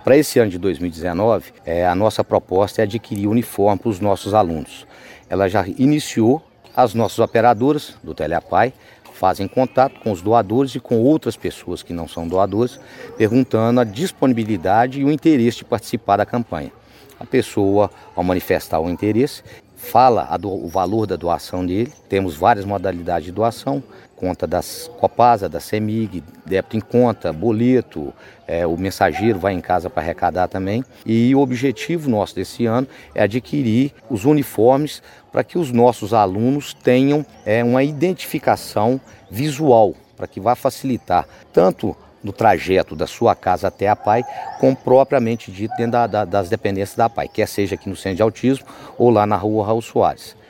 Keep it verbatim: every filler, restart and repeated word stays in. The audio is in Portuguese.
Para esse ano de dois mil e dezenove, é, a nossa proposta é adquirir uniforme para os nossos alunos. Ela já iniciou, as nossas operadoras do Teleapai fazem contato com os doadores e com outras pessoas que não são doadores, perguntando a disponibilidade e o interesse de participar da campanha. A pessoa, ao manifestar o interesse, fala a do, o valor da doação dele. Temos várias modalidades de doação, conta das Copasa, da CEMIG, débito em conta, boleto, é, o mensageiro vai em casa para arrecadar também. E o objetivo nosso desse ano é adquirir os uniformes para que os nossos alunos tenham é, uma identificação visual, para que vá facilitar tanto no trajeto da sua casa até a P A I, como propriamente dito dentro da, da, das dependências da P A I, quer seja aqui no Centro de Autismo ou lá na rua Raul Soares.